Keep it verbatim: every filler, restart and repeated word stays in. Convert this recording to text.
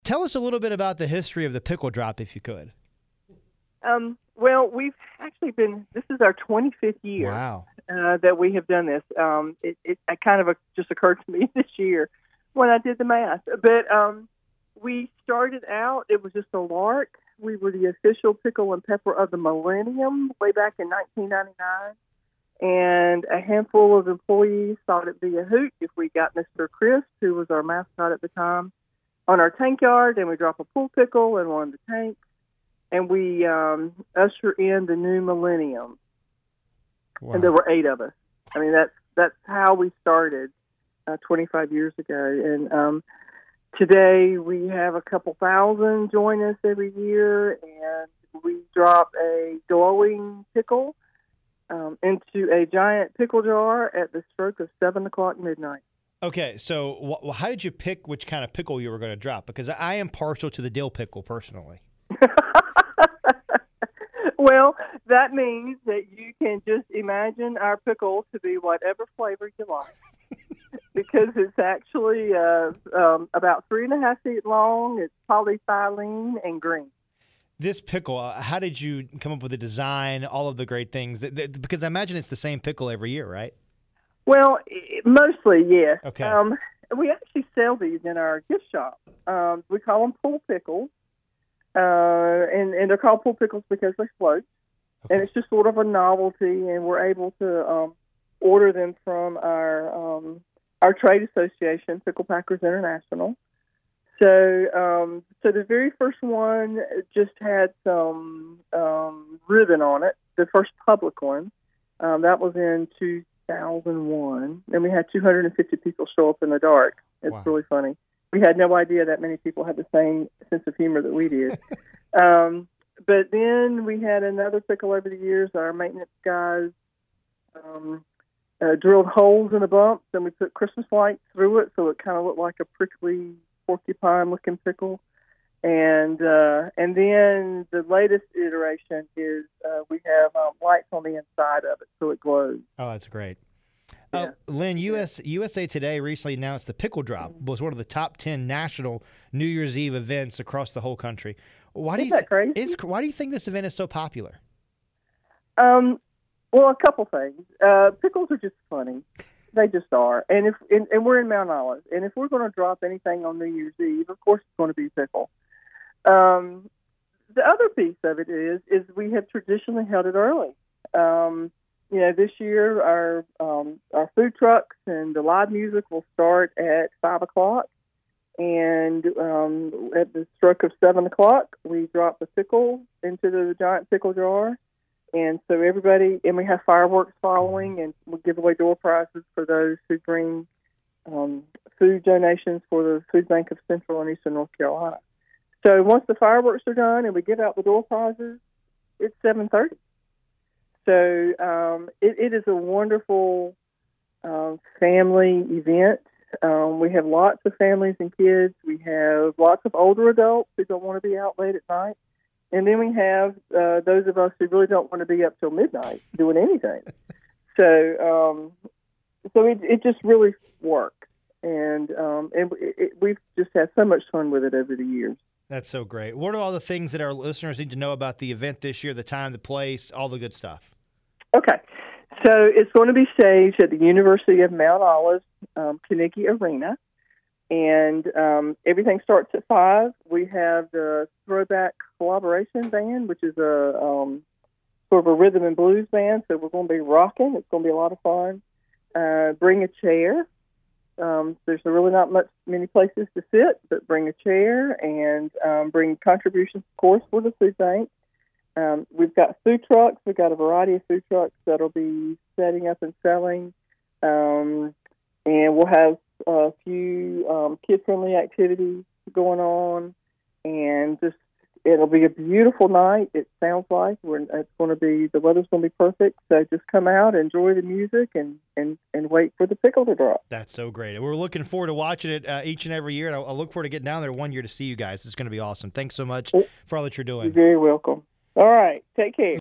Tell us a little bit about the history of the Pickle Drop, if you could. Um, well, we've actually been, this is our twenty-fifth year Wow. uh, that we have done this. Um, it, it, it kind of uh, just occurred to me this year when I did the math. But um, we started out, it was just a lark. We were the official pickle and pepper of the millennium way back in nineteen ninety-nine. And a handful of employees thought it'd be a hoot if we got Mister Chris, who was our mascot at the time, on our tank yard, and we drop a pool pickle in one of the tanks, and we um, usher in the new millennium. Wow. And there were eight of us. I mean, that's that's how we started uh, twenty-five years ago. And um, today we have a couple thousand join us every year, and we drop a glowing pickle um, into a giant pickle jar at the stroke of seven o'clock midnight. Okay, so wh- how did you pick which kind of pickle you were going to drop? Because I am partial to the dill pickle personally. Well, that means that you can just imagine our pickle to be whatever flavor you like, because it's actually uh, um, about three and a half feet long. It's polyethylene and green. This pickle, uh, how did you come up with the design, all of the great things? That, that, because I imagine it's the same pickle every year, right? Well, it, mostly, yes. Okay. Um, we actually sell these in our gift shop. Um, we call them pool pickles, uh, and, and they're called pool pickles because they float. Okay. And it's just sort of a novelty, and we're able to um, order them from our um, our trade association, Pickle Packers International. So, um, so the very first one just had some um, ribbon on it. The first public one, um, that was in two thousand one, and we had two hundred fifty people show up in the dark. It's Wow. really funny. We had no idea that many people had the same sense of humor that we did. um, but then we had another pickle over the years. Our maintenance guys um, uh, drilled holes in the bumps, and we put Christmas lights through it, so it kind of looked like a prickly porcupine-looking pickle. And uh, and then the latest iteration is uh, we have um, lights on the inside of it, so it glows. Oh, that's great. Yeah. Uh, Lynn, U S, U S A Today recently announced the Pickle Drop was one of the top ten national New Year's Eve events across the whole country. Why do Isn't you that crazy? It's, why do you think this event is so popular? Um, well, a couple things. Uh, pickles are just funny. They just are. And if and, and we're in Mount Olive, and if we're going to drop anything on New Year's Eve, of course it's going to be pickle. Um, the other piece of it is is we have traditionally held it early. Um, you know, this year our um, our food trucks and the live music will start at five o'clock, and um, at the stroke of seven o'clock, we drop the pickle into the giant pickle jar. And so everybody, and we have fireworks following, and we give away door prizes for those who bring um, food donations for the Food Bank of Central and Eastern North Carolina. So once the fireworks are done and we give out the door prizes, it's seven thirty. So um, it, it is a wonderful um, family event. Um, we have lots of families and kids. We have lots of older adults who don't want to be out late at night. And then we have uh, those of us who really don't want to be up till midnight doing anything. So, um, so it, it just really works, and um, and it, it, we've just had so much fun with it over the years. That's so great. What are all the things that our listeners need to know about the event this year, the time, the place, all the good stuff? Okay, so it's going to be staged at the University of Mount Olive, um, Carnegie Arena. And um, everything starts at five. We have the Throwback Collaboration Band, which is a um, sort of a rhythm and blues band. So we're going to be rocking. It's going to be a lot of fun. Uh, bring a chair. Um, there's really not much many places to sit, but bring a chair and um, bring contributions, of course, for the food bank. Um, we've got food trucks. We've got a variety of food trucks that'll be setting up and selling. Um, and we'll have a few um, kid-friendly activities going on, and just it'll be a beautiful night. It sounds like We're, it's going to be the weather's going to be perfect. So just come out, enjoy the music, and, and, and wait for the pickle to drop. That's so great. We're looking forward to watching it uh, each and every year, and I, I look forward to getting down there one year to see you guys. It's going to be awesome. Thanks so much for all that you're doing. You're very welcome. All right, take care.